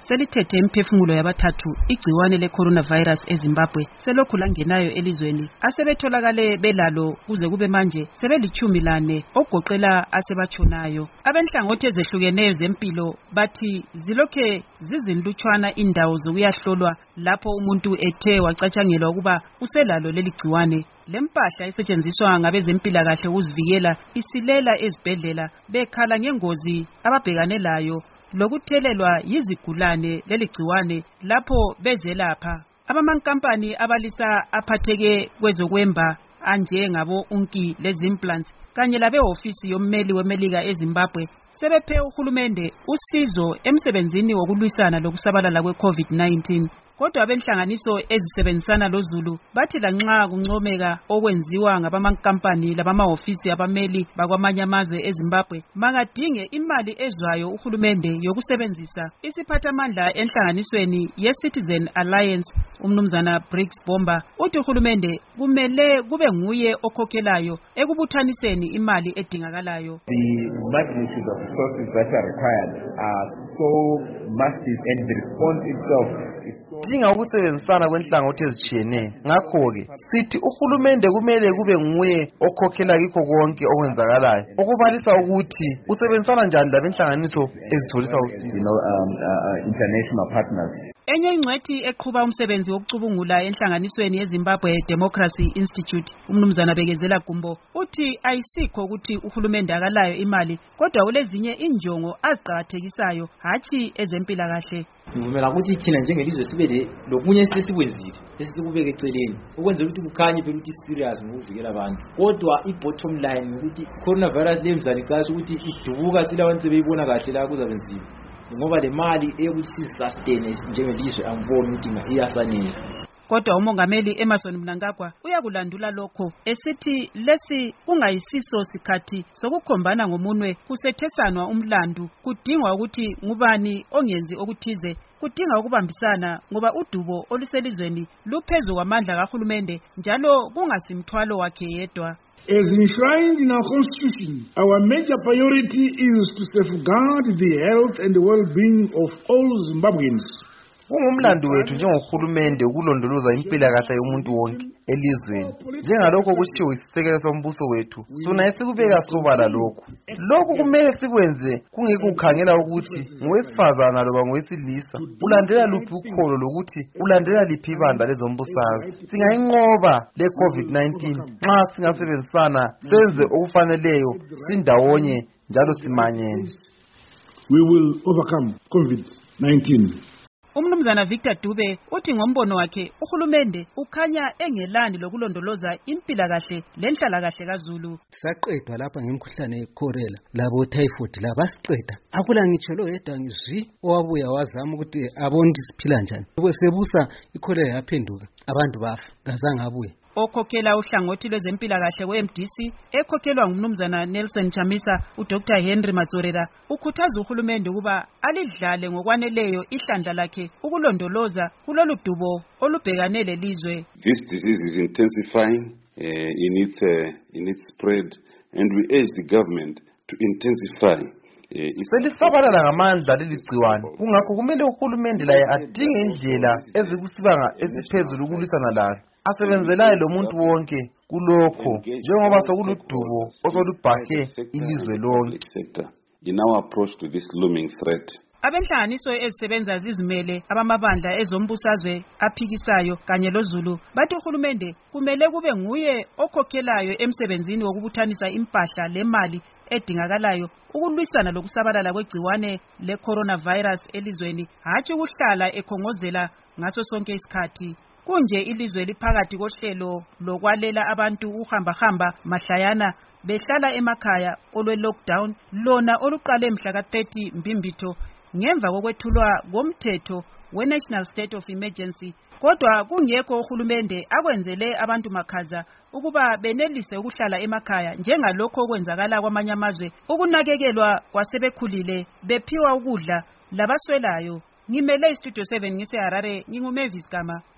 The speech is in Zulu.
selithethe imphefumulo yabathathu igciwane le-coronavirus eZimbabwe selokhu langenayo elizweni. Asebetholakale belalo kuze kube manje sebeli-14 ogoqela asebatshonayo. Abenhlangothi ezehlukeneyo zempilo bathi zilokhe zizinlutshwana indawo zokuyahlolwa lapho umuntu ethe wacatshangelwa ukuba uselalo leli gciwane. Lempahla esetshenziswa ngabezempilakahle ukuzivikela isilela ezibhedlela bekhala ngengozi ababhekane layo lokuthelelwa yizigulane leli gciwane lapho bezelapha. Abamankampani abalisa aphatheke kwezokwemba anjengabo Unki lezimplants kanye labehofisi yommeli weMelika eZimbabwe sebephe uhulumende usizo emsebenzini wokulwisana lokusabalala kwe-COVID-19. Kodwa abenhlanganiso ezisebenzisana loZulu bathi lanxa kuncomeka okwenziwa ngabamankampani labamahofisi abameli bakwamanye amazwe eZimbabwe mangadinge imali ezwayo uhulumende yokusebenzisa. Isiphathamandla enhlanganisweni ye-Citizen Alliance umnumzana Briggs Bomba uthi uhulumende kumele kube nguye okhokhelayo ekubuthaniseni imali edingakalayo. The magnitude of resources that are required are so massive and the response itself dinga ukusebenzisana kwenhlangothi ezitshiyeneyo. Ngakho-ke sithi uhulumende kumele kube nguye okhokhela kikho konke okwenzakalayo, okubalisa ukuthi usebenzisana njani labenhlanganiso ezitholisa usizo. International partners. Enye ingcwethi eqhuba umsebenzi wokucubungula enhlanganisweni yeZimbabwe Democracy Institute umnumzana Bekezela Gumbo uthi ayisikho ukuthi uhulumende akalayo imali kodwa kulezinye injongo aziqhakathekisayo hathi ezempilakahle. Ngivumela ukuthi thina njengelizwe sibe lokunye sesikwenzile esikubeke eceleni ukwenzela ukuthi kukhanye phela ukuthi serious ngokuvikela abantu. Kodwa i-bottom line ukuthi coronavirus lemzani kahle ukuthi idubuka silabantu sebeyibona kahle la kuzabenzima. Ngoba le mali eyokuthi sisustain njengelizwe angiboni ukuthi iyasanele. Kodwa umongameli Emerson Mnangagwa uyakulandula lokho esithi lesi kungayisiso sikhathi sokukhombana ngomunwe kusethesanwa umlandu kudingwa ukuthi ngubani ongenzi okuthize kudinga ukubambisana ngoba udubo oluselizweni luphezu kwamandla kahulumende njalo kungasimthwalo wakhe yedwa. As enshrined in our constitution, our major priority is to safeguard the health and the well-being of all Zimbabweans. Kungumlandu wethu njengohulumende ukulondoloza impilakahle yomuntu wonke elizweni. Njengalokho kushiwo isisekelo sombuso wethu, sona esikubeka sobala lokho. Lokho kumele sikwenze kungekukhangela ukuthi ngowesifazana loba ngowesilisa ulandela luphi ukholo lokuthi ulandela liphi ibandla lezombusazwe. Singayinqoba le-COVID-19 nxa singasebenzisana senze okufaneleyo sindawonye njalo simanyene. We will overcome COVID-19. Umnumzana Victor Dube uthi ngombono wakhe uhulumende ukhanya engelani lokulondoloza impilakahle lenhlalakahle kaZulu. Saqedwa lapha ngemkhuhlane yeCholera labo typhoid labasiqeda. Akula ngitsho lo yedwa ngizwi owabuya wazama ukuthi abone siphila njani. Sebusa iCholera yaphenduka abantu bafa ngazange abuye. Okhokhela uhlangothi lwezempilakahle kwe-MDC ekhokhelwa ngumnumzana Nelson Chamisa uDr Henry Matsorera ukhuthaza uhulumende ukuba alidlale ngokwaneleyo ihlandla lakhe ukulondoloza kulolu dubo olubhekane lelizwe. This disease is intensifying in its spread and we urge the government to intensify selisabalala ngamandla leli gciwane. Kungakho kumele uhulumende laye adinge indlela ezikusibanga esiphezulu ukulwisana lalo. Asebenzelayo lo muntu wonke kulokho njengoba sokuludubo osolubhahe ilizwe lonke. In our approach to this looming threat. Abenhlanganiso ezisebenza zizimele abamabandla ezombusazwe aphikisayo kanye loZulu bathi uhulumende kumele kube nguye okhokhelayo emsebenzini wokubuthanisa impahla lemali edingakalayo ukulwisana lokusabalala kwegciwane le-coronavirus elizweni hathi ukuhlala ekhongozela ngaso sonke isikhathi. Kunje ilizwe liphakathi kohlelo lokwalela abantu uhamba mahlayana behlala emakhaya olwe-lockdown lona oluqale mhla ka-30 Mbimbitho ngemva kokwethulwa komthetho we-National State of Emergency. Kodwa kungekho uhulumende akwenzele abantu makhaza ukuba benelise ukuhlala emakhaya njengalokho okwenzakala kwamanye amazwe ukunakekelwa kwasebekhulile bephiwa ukudla labaswelayo. Ngimele iStudio 7 ngise Harare, nginguMavis Gama.